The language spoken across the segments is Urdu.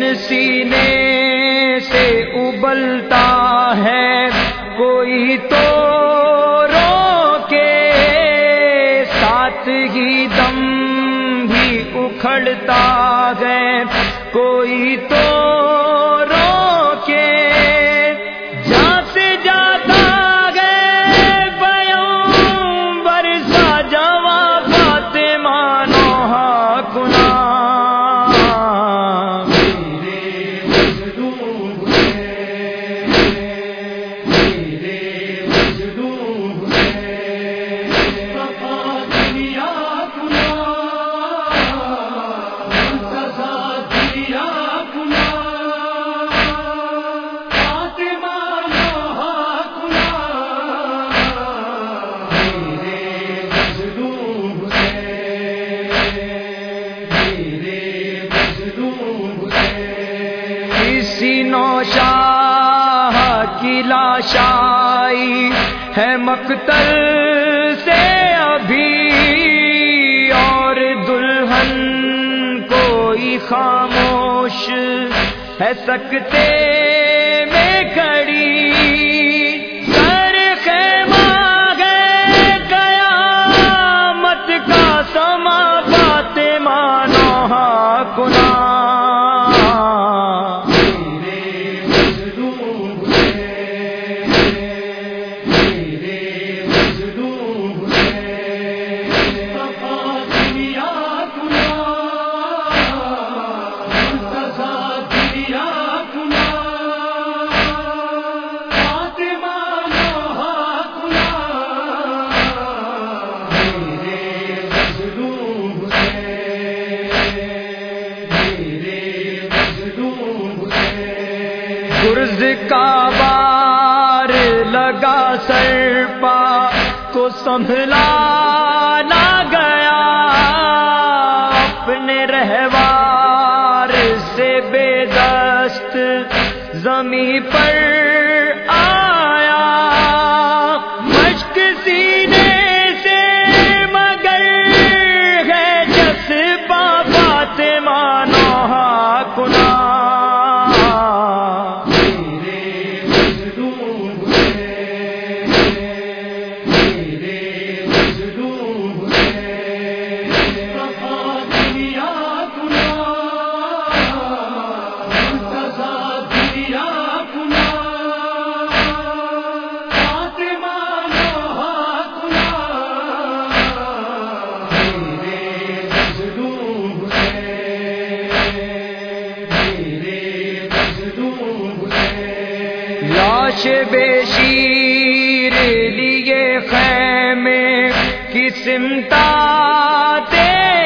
سینے سے ابلتا ہے کوئی تو روکے، ساتھ ہی دم بھی اکھڑتا ہے کوئی تو روکے، جہاں سے جاتا ہے پیغمبر سا جواب فاطمہ نوحہ کنا، نوشاہ کی لاش آئی ہے مقتل سے ابھی، اور دلہن کوئی خاموش ہے سکتے میں کھڑی، سر خیمہ ہے قیامت کا سما فاطمہ نوحہ کنا، گرز کا بار لگا سر پا کو سنبھلا نہ گیا، اپنے رہوار سے بے دست زمین پر آیا، مشک سینے سے مگر ہے جذبہ فاطمہ نوحہ کنا، لاش بے شیر لیے خیمے کی سمت آتے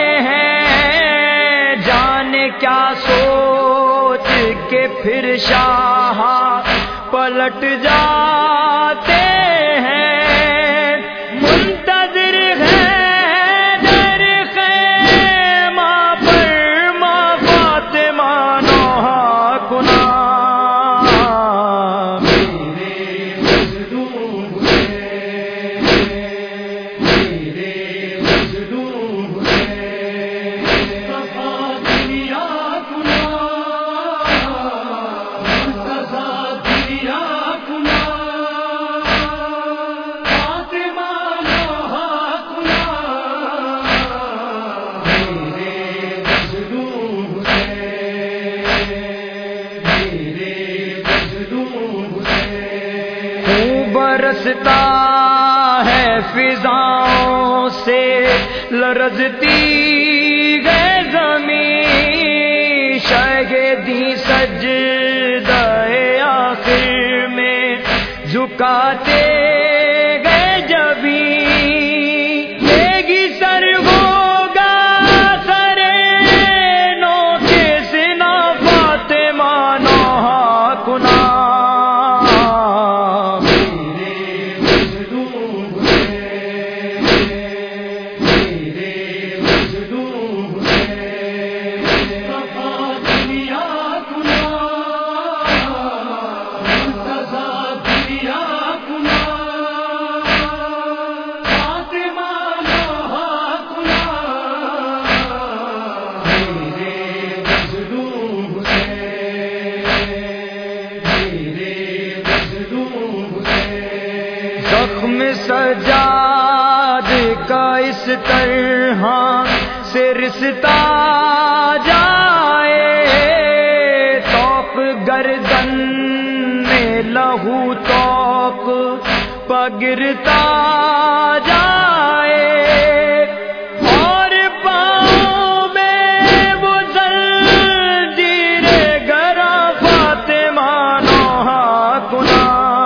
ہیں، جانے کیا سوچ کے پھر شاہ پلٹ جاتے ہیں، منتظر ہے در خیمہ پر ماں فاطمہ نوحہ کنا، برستا ہے فضاؤں سے لرزتی ہے زمین، شاہدی سجدہ آخر میں جھکاتے گئے جبھی، لیگی سر ہوگا سرے نو کے سنا فاطمہ نوحہ کنا، کنا سجاد کا اس طرح سے رستا جائے، توق گردن میں لہو توق پگرتا جائے، اور پاؤں میں وہ زنجیر گرا فاطمہ نوحہ کنا،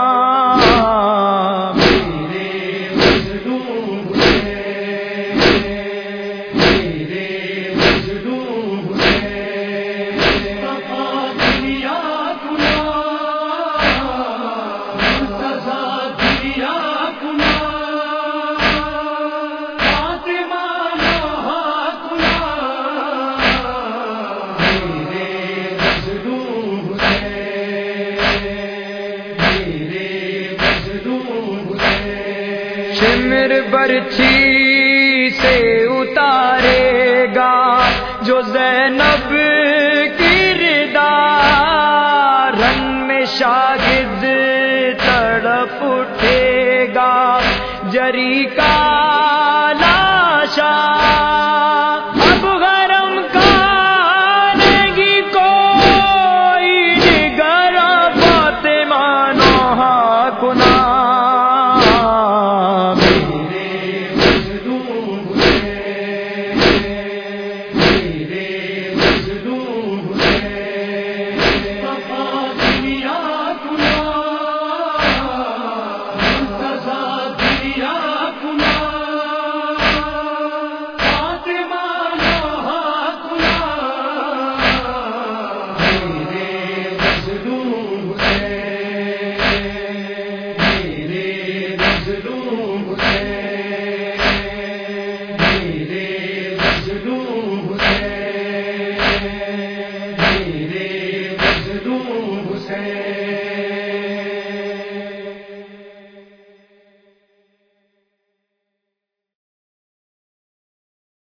میرے مظلوم حسین، میرے مظلوم حسین، وفا دنیا کنا، مرتضیٰ دنیا کنا، فاطمہ نوحہ کنا، میرے مظلوم حسین، میرے مظلوم حسین، شمر برچھی سے اتارے گا جو زینب کردار، رن میں شاگرد تڑپ اٹھے گا جری کا لاشا، اب غرم کا نہیں کوئی نگر فاطمہ نوحہ کنا، میرے مظلوم حسین، میرے مظلوم حسین، وفا دنیا کنا، مرتضیٰ دنیا کنا، فاطمہ نوحہ کنا، میرے مظلوم حسین، میرے مظلوم حسین، میرے مظلوم حسین، میرے مظلوم حسین۔